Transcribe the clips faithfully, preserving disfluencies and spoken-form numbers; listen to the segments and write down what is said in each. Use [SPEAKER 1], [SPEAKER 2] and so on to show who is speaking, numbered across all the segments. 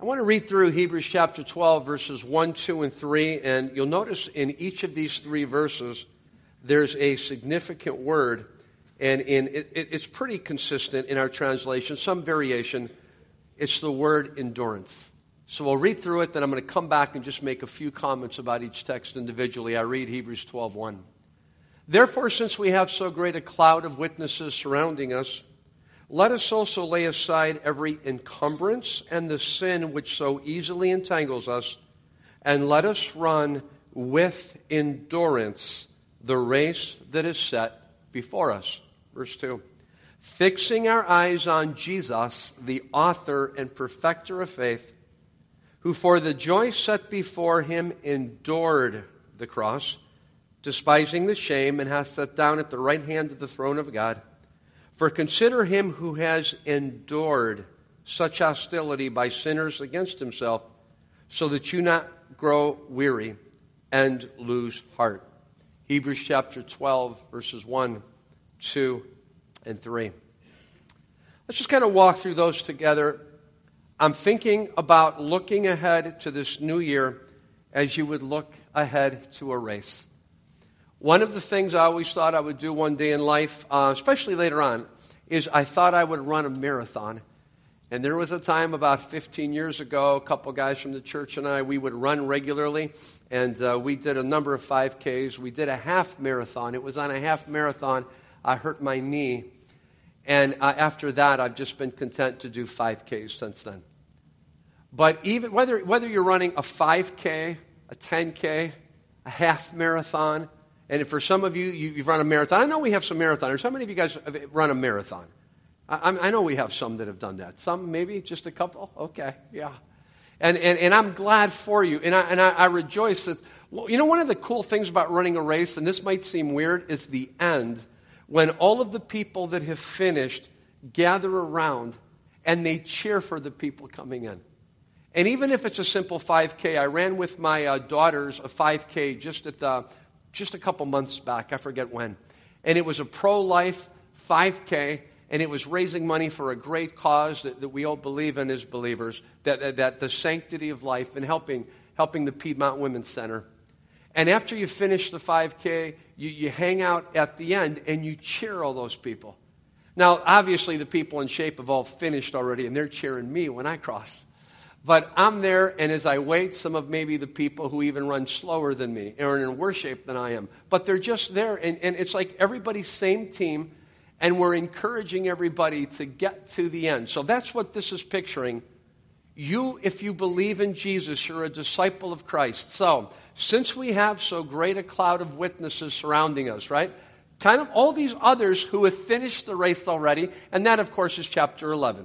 [SPEAKER 1] I want to read through Hebrews chapter twelve, verses one, two, and three, and you'll notice in each of these three verses, there's a significant word, and in it, it, it's pretty consistent in our translation, some variation. It's the word endurance. So we'll read through it, then I'm going to come back and just make a few comments about each text individually. I read Hebrews twelve one. Therefore, since we have so great a cloud of witnesses surrounding us, let us also lay aside every encumbrance and the sin which so easily entangles us, and let us run with endurance the race that is set before us. Verse two. Fixing our eyes on Jesus, the author and perfecter of faith, who for the joy set before him endured the cross, despising the shame, and hath sat down at the right hand of the throne of God. For consider him who has endured such hostility by sinners against himself, so that you not grow weary and lose heart. Hebrews chapter twelve, verses one, two, and three. Let's just kind of walk through those together. I'm thinking about looking ahead to this new year as you would look ahead to a race. One of the things I always thought I would do one day in life, uh, especially later on, is I thought I would run a marathon. And there was a time about fifteen years ago, a couple guys from the church and I, we would run regularly. And uh, we did a number of five Ks. We did a half marathon. It was on a half marathon. I hurt my knee. And uh, after that, I've just been content to do five Ks since then. But even whether whether you're running a five K, a ten K, a half marathon, and for some of you, you, you've run a marathon. I know we have some marathoners. How many of you guys have run a marathon? I, I know we have some that have done that. Some, maybe, just a couple? Okay, yeah. And and, and I'm glad for you. And I, and I, I rejoice that, well, you know, one of the cool things about running a race, and this might seem weird, is the end, when all of the people that have finished gather around and they cheer for the people coming in. And even if it's a simple five K, I ran with my uh, daughters a five K just at the... just a couple months back, I forget when. And it was a pro-life five K, and it was raising money for a great cause that, that we all believe in as believers, that, that, that the sanctity of life, and helping helping the Piedmont Women's Center. And after you finish the five K, you, you hang out at the end, and you cheer all those people. Now, obviously, the people in shape have all finished already, and they're cheering me when I cross. But I'm there, and as I wait, some of maybe the people who even run slower than me are in worse shape than I am. But they're just there, and, and it's like everybody's same team, and we're encouraging everybody to get to the end. So that's what this is picturing. You, if you believe in Jesus, you're a disciple of Christ. So, since we have so great a cloud of witnesses surrounding us, right? Kind of all these others who have finished the race already, and that, of course, is chapter eleven.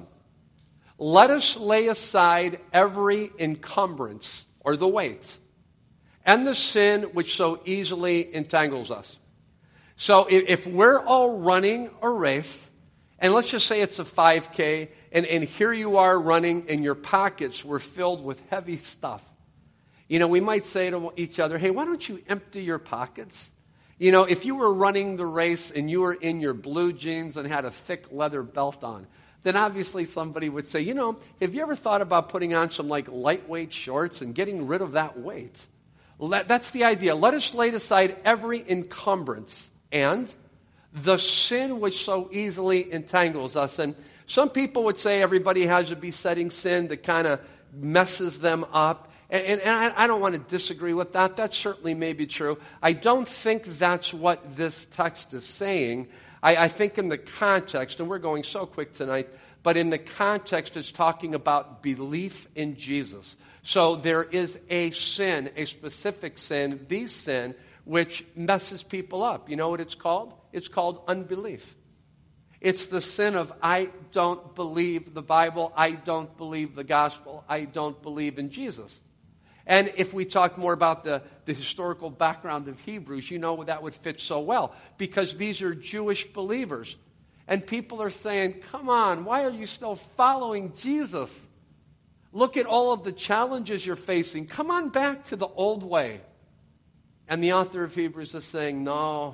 [SPEAKER 1] Let us lay aside every encumbrance, or the weight, and the sin which so easily entangles us. So if we're all running a race, and let's just say it's a five K, and, and here you are running, and your pockets were filled with heavy stuff. You know, we might say to each other, hey, why don't you empty your pockets? You know, if you were running the race, and you were in your blue jeans and had a thick leather belt on, then obviously somebody would say, you know, have you ever thought about putting on some like lightweight shorts and getting rid of that weight? Well, that, that's the idea. Let us lay aside every encumbrance and the sin which so easily entangles us. And some people would say everybody has a besetting sin that kind of messes them up. And, and, and I, I don't want to disagree with that. That certainly may be true. I don't think that's what this text is saying. I, I think in the context, and we're going so quick tonight, but in the context it's talking about belief in Jesus. So there is a sin, a specific sin, the sin, which messes people up. You know what it's called? It's called unbelief. It's the sin of, I don't believe the Bible, I don't believe the gospel, I don't believe in Jesus. And if we talk more about the, the historical background of Hebrews, you know that would fit so well. Because these are Jewish believers. And people are saying, come on, why are you still following Jesus? Look at all of the challenges you're facing. Come on back to the old way. And the author of Hebrews is saying, no,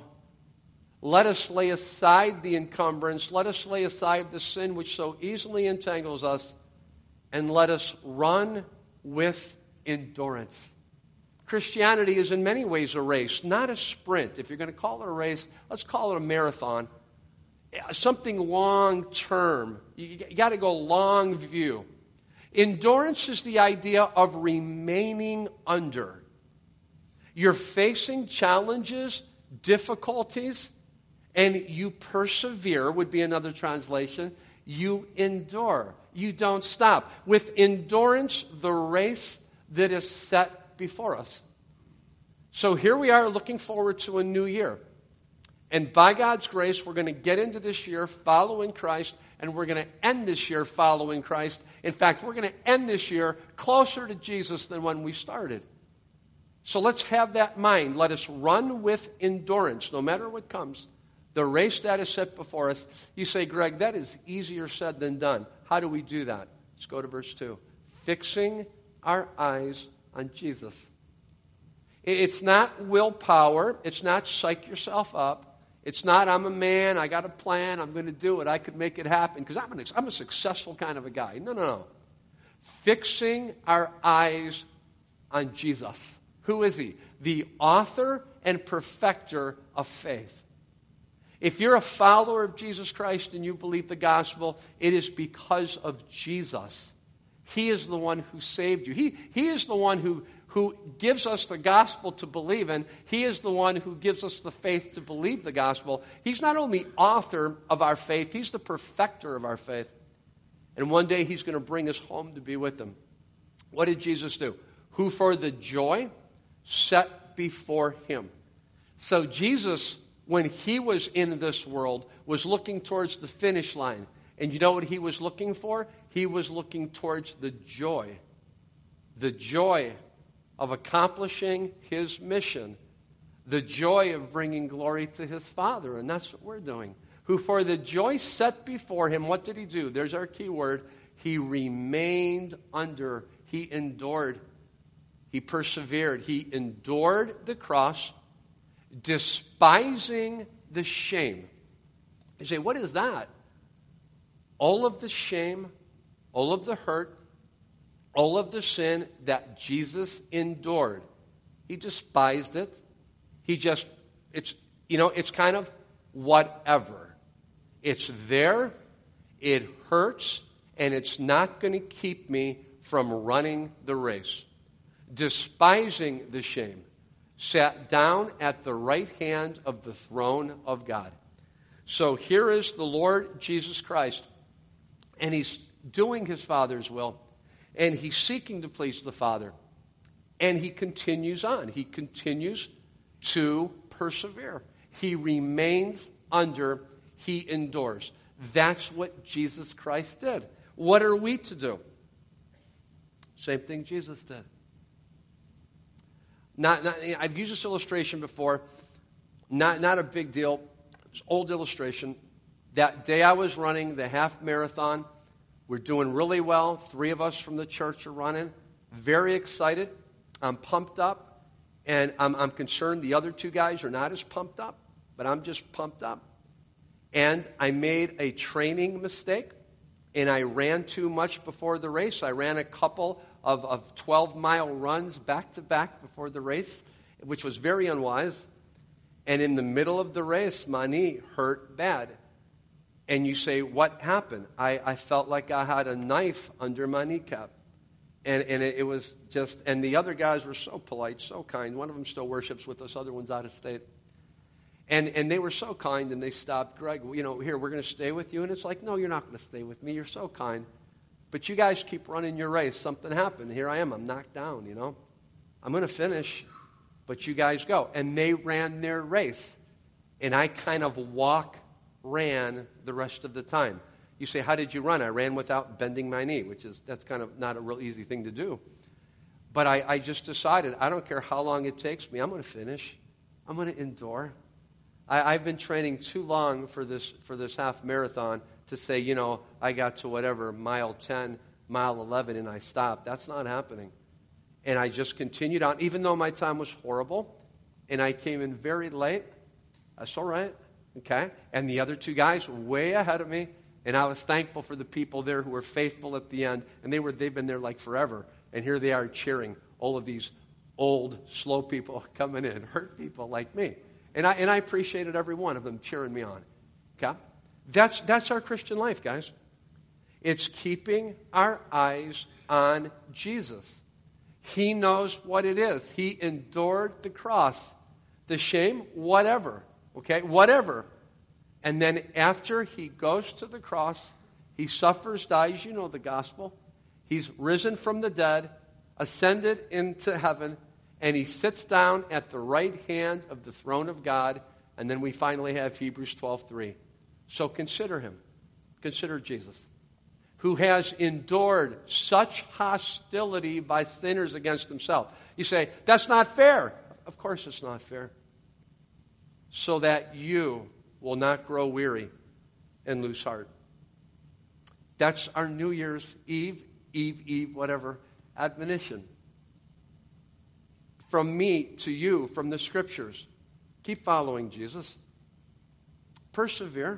[SPEAKER 1] let us lay aside the encumbrance. Let us lay aside the sin which so easily entangles us. and let us run with endurance. Christianity is in many ways a race, not a sprint. If you're going to call it a race, let's call it a marathon. Something long term. You, you got to go long view. Endurance is the idea of remaining under. You're facing challenges, difficulties, and you persevere, would be another translation. You endure. You don't stop. With endurance, the race that is set before us. So here we are looking forward to a new year. And by God's grace, we're going to get into this year following Christ, and we're going to end this year following Christ. In fact, we're going to end this year closer to Jesus than when we started. So let's have that mind. Let us run with endurance, no matter what comes. The race that is set before us. You say, Greg, that is easier said than done. How do we do that? Let's go to verse two. Fixing our eyes on Jesus. It's not willpower. It's not psych yourself up. It's not, I'm a man, I got a plan, I'm going to do it, I could make it happen, because I'm, an, I'm a successful kind of a guy. No, no, no. Fixing our eyes on Jesus. Who is he? The author and perfecter of faith. If you're a follower of Jesus Christ and you believe the gospel, it is because of Jesus. He is the one who saved you. He, he is the one who, who gives us the gospel to believe in. He is the one who gives us the faith to believe the gospel. He's not only author of our faith, he's the perfecter of our faith. And one day he's going to bring us home to be with him. What did Jesus do? Who for the joy set before him. So Jesus, when he was in this world, was looking towards the finish line. And you know what he was looking for? He was looking towards the joy. The joy of accomplishing his mission. The joy of bringing glory to his Father. And that's what we're doing. Who for the joy set before him, what did he do? There's our key word. He remained under. He endured. He persevered. He endured the cross, despising the shame. You say, what is that? All of the shame, all of the hurt, all of the sin that Jesus endured. He despised it. He just, it's, you know, it's kind of whatever. It's there, it hurts, and it's not going to keep me from running the race. Despising the shame, sat down at the right hand of the throne of God. So here is the Lord Jesus Christ, and he's doing his Father's will, and he's seeking to please the Father, and he continues on. He continues to persevere. He remains under, he endures. That's what Jesus Christ did. What are we to do? Same thing Jesus did. Not, not, I've used this illustration before. Not, not a big deal. It's an old illustration. That day I was running the half marathon. We're doing really well. Three of us from the church are running. Very excited. I'm pumped up. And I'm, I'm concerned the other two guys are not as pumped up. But I'm just pumped up. And I made a training mistake. And I ran too much before the race. I ran a couple of, of twelve-mile runs back-to-back before the race, which was very unwise. And in the middle of the race, my knee hurt bad. And you say, what happened? I, I felt like I had a knife under my kneecap. And, and it, it was just, and the other guys were so polite, so kind. One of them still worships with us, other one's out of state. And and they were so kind, and they stopped. Greg, you know, here, we're going to stay with you. And it's like, no, you're not going to stay with me. You're so kind. But you guys keep running your race. Something happened. Here I am. I'm knocked down, you know. I'm going to finish, but you guys go. And they ran their race. And I kind of walk, ran the rest of the time. You say, how did you run? I ran without bending my knee, which is, that's kind of not a real easy thing to do. But I, I just decided, I don't care how long it takes me. I'm going to finish. I'm going to endure. I, I've been training too long for this for this half marathon to say, you know, I got to whatever, mile ten, mile eleven, and I stopped. That's not happening. And I just continued on, even though my time was horrible, and I came in very late. That's all right, okay? And the other two guys were way ahead of me. And I was thankful for the people there who were faithful at the end. And they were, they've been there like forever. And here they are cheering all of these old, slow people coming in, hurt people like me. And I, and I appreciated every one of them cheering me on. Okay? That's, that's our Christian life, guys. It's keeping our eyes on Jesus. He knows what it is. He endured the cross, the shame, whatever. Okay? Whatever. And then after he goes to the cross, he suffers, dies, you know the gospel. He's risen from the dead, ascended into heaven, and he sits down at the right hand of the throne of God. And then we finally have Hebrews twelve three. So consider him. Consider Jesus, who has endured such hostility by sinners against himself. You say, that's not fair. Of course it's not fair. So that you will not grow weary and lose heart. That's our New Year's Eve, Eve, Eve, whatever, admonition. From me to you, from the Scriptures. Keep following Jesus. Persevere.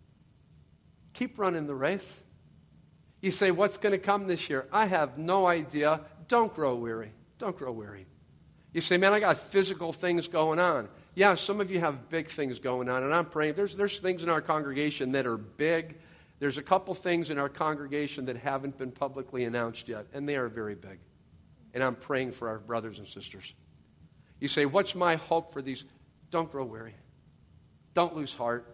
[SPEAKER 1] Keep running the race. You say, what's going to come this year? I have no idea. Don't grow weary. Don't grow weary. You say, man, I got physical things going on. Yeah, some of you have big things going on, and I'm praying. There's, there's things in our congregation that are big. There's a couple things in our congregation that haven't been publicly announced yet, and they are very big. And I'm praying for our brothers and sisters. You say, what's my hope for these? Don't grow weary. Don't lose heart.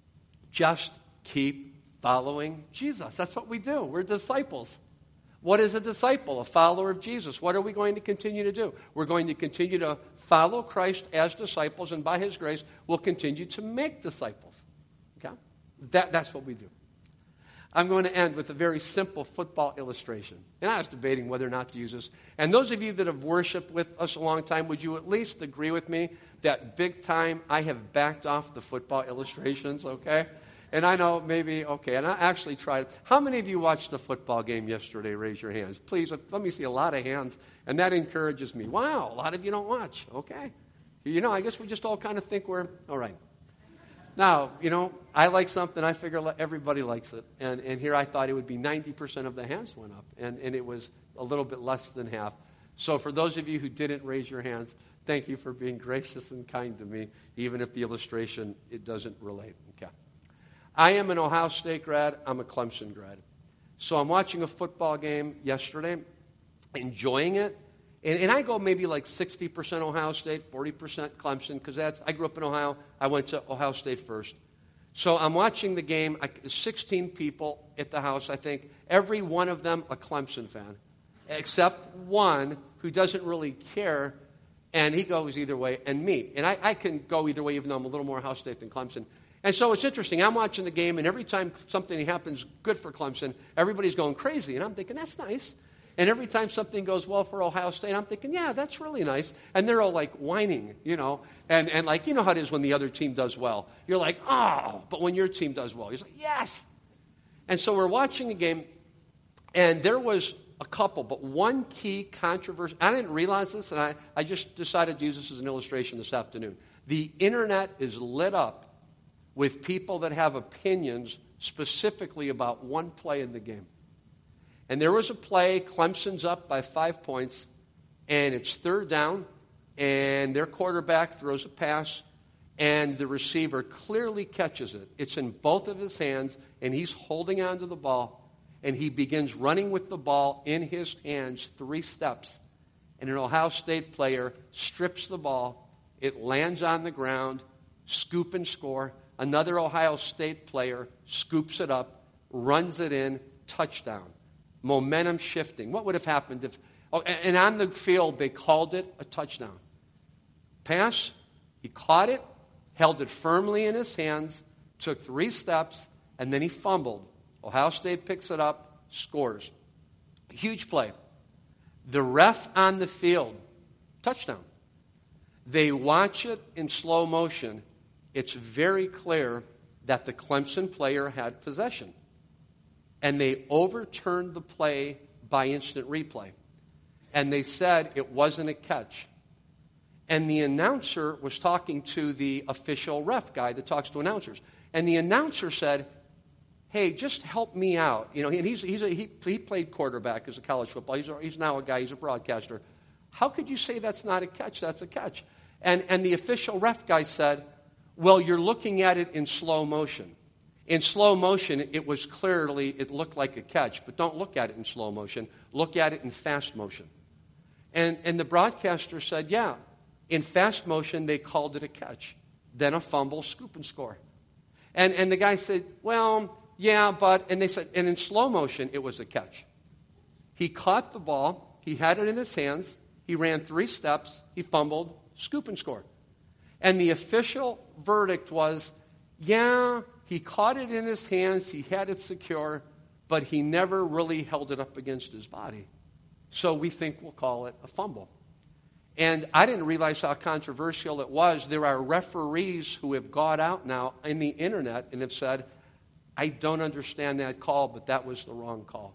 [SPEAKER 1] Just keep following Jesus. That's what we do. We're disciples. What is a disciple? A follower of Jesus. What are we going to continue to do? We're going to continue to follow Christ as disciples, and by his grace, we'll continue to make disciples. Okay? That, that's what we do. I'm going to end with a very simple football illustration. And I was debating whether or not to use this. And those of you that have worshiped with us a long time, would you at least agree with me that big time I have backed off the football illustrations, okay? And I know maybe, okay, and I actually tried. How many of you watched the football game yesterday? Raise your hands. Please, let me see a lot of hands. And that encourages me. Wow, a lot of you don't watch. Okay. You know, I guess we just all kind of think we're, all right. Now, you know, I like something, I figure everybody likes it. And, and here I thought it would be ninety percent of the hands went up. And, and it was a little bit less than half. So for those of you who didn't raise your hands, thank you for being gracious and kind to me, even if the illustration, it doesn't relate. Okay. I am an Ohio State grad. I'm a Clemson grad. So I'm watching a football game yesterday, enjoying it. And, and I go maybe like sixty percent Ohio State, forty percent Clemson, because that's, I grew up in Ohio. I went to Ohio State first. So I'm watching the game. I, sixteen people at the house, I think. Every one of them a Clemson fan, except one who doesn't really care, and he goes either way, and me. And I, I can go either way, even though I'm a little more Ohio State than Clemson. And so it's interesting. I'm watching the game, and every time something happens good for Clemson, everybody's going crazy. And I'm thinking, that's nice. And every time something goes well for Ohio State, I'm thinking, yeah, that's really nice. And they're all like whining, you know. And, and like, you know how it is when the other team does well. You're like, oh, but when your team does well, you're like, yes. And so we're watching a game, and there was a couple, but one key controversy. I didn't realize this, and I, I just decided to use this as an illustration this afternoon. The internet is lit up with people that have opinions specifically about one play in the game. And there was a play, Clemson's up by five points, and it's third down, and their quarterback throws a pass, and the receiver clearly catches it. It's in both of his hands, and he's holding onto the ball, and he begins running with the ball in his hands three steps. And an Ohio State player strips the ball. It lands on the ground, scoop and score. Another Ohio State player scoops it up, runs it in, touchdown. Momentum shifting. What would have happened if... Oh, and on the field, they called it a touchdown. Pass, he caught it, held it firmly in his hands, took three steps, and then he fumbled. Ohio State picks it up, scores. Huge play. The ref on the field, touchdown. They watch it in slow motion. It's very clear that the Clemson player had possession. And they overturned the play by instant replay. And they said it wasn't a catch. And the announcer was talking to the official ref guy that talks to announcers. And the announcer said, hey, just help me out. You know, and he's, he's a, he, he played quarterback as a college football. He's, a, he's now a guy, he's a broadcaster. How could you say that's not a catch? That's a catch. And, and the official ref guy said, well, you're looking at it in slow motion. In slow motion, it was clearly, it looked like a catch, but don't look at it in slow motion. Look at it in fast motion. And, and the broadcaster said, yeah, in fast motion, they called it a catch. Then a fumble, scoop and score. And, and the guy said, well, yeah, but, and they said, and in slow motion, it was a catch. He caught the ball, he had it in his hands, he ran three steps, he fumbled, scoop and score. And the official verdict was, yeah, he caught it in his hands, he had it secure, but he never really held it up against his body. So we think we'll call it a fumble. And I didn't realize how controversial it was. There are referees who have gone out now in the internet and have said, I don't understand that call, but that was the wrong call.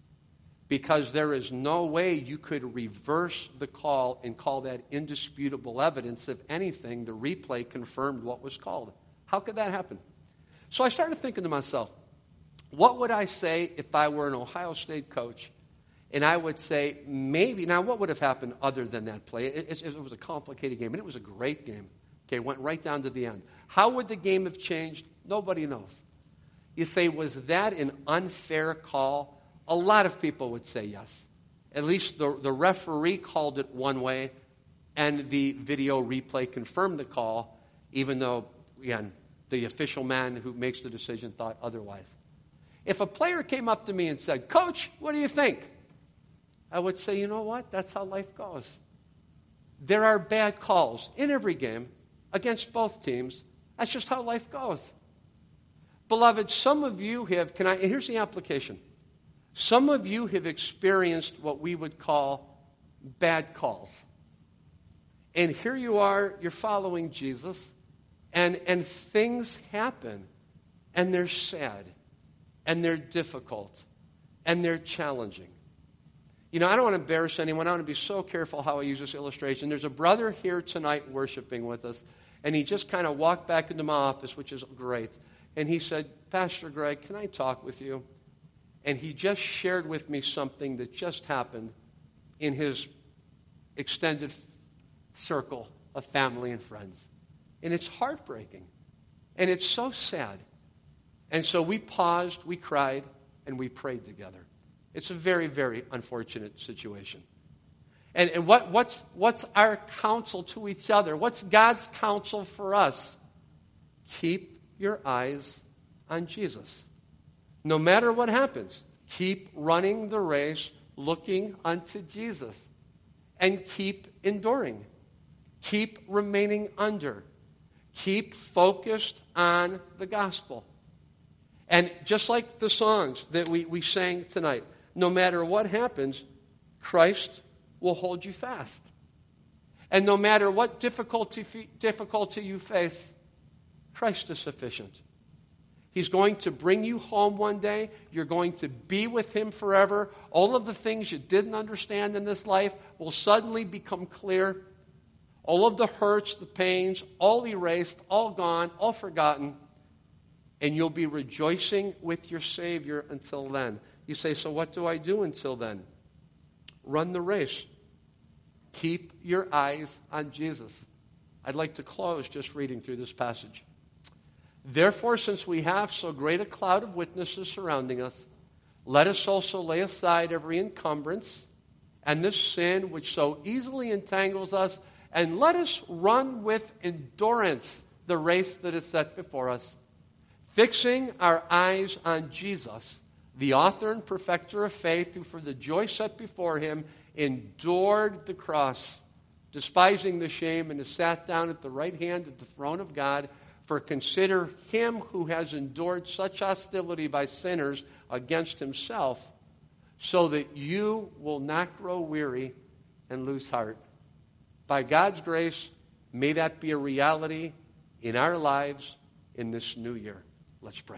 [SPEAKER 1] Because there is no way you could reverse the call and call that indisputable evidence. If anything, the replay confirmed what was called. How could that happen? So I started thinking to myself, what would I say if I were an Ohio State coach? And I would say, maybe, now what would have happened other than that play? It, it, it was a complicated game, and it was a great game. Okay, it went right down to the end. How would the game have changed? Nobody knows. You say, was that an unfair call? A lot of people would say yes. At least the, the referee called it one way, and the video replay confirmed the call, even though, again, the official man who makes the decision thought otherwise. If a player came up to me and said, Coach, what do you think? I would say, you know what? That's how life goes. There are bad calls in every game against both teams. That's just how life goes. Beloved, some of you have, can I, and here's the application. Some of you have experienced what we would call bad calls. And here you are, you're following Jesus, and, and things happen, and they're sad, and they're difficult, and they're challenging. You know, I don't want to embarrass anyone. I want to be so careful how I use this illustration. There's a brother here tonight worshiping with us, and he just kind of walked back into my office, which is great. And he said, Pastor Greg, can I talk with you? And he just shared with me something that just happened in his extended circle of family and friends. And it's heartbreaking. And it's so sad. And so we paused, we cried, and we prayed together. It's a very, very unfortunate situation. And, and what, what's, what's our counsel to each other? What's God's counsel for us? Keep your eyes on Jesus. No matter what happens, keep running the race, looking unto Jesus. And keep enduring. Keep remaining under. Keep focused on the gospel. And just like the songs that we, we sang tonight, no matter what happens, Christ will hold you fast. And no matter what difficulty, difficulty you face, Christ is sufficient. He's going to bring you home one day. You're going to be with Him forever. All of the things you didn't understand in this life will suddenly become clear. All of the hurts, the pains, all erased, all gone, all forgotten. And you'll be rejoicing with your Savior until then. You say, so what do I do until then? Run the race. Keep your eyes on Jesus. I'd like to close just reading through this passage. Therefore, since we have so great a cloud of witnesses surrounding us, let us also lay aside every encumbrance and this sin which so easily entangles us, and let us run with endurance the race that is set before us, fixing our eyes on Jesus, the author and perfecter of faith, who for the joy set before Him endured the cross, despising the shame, and has sat down at the right hand of the throne of God. For consider Him who has endured such hostility by sinners against Himself, so that you will not grow weary and lose heart. By God's grace, may that be a reality in our lives in this new year. Let's pray.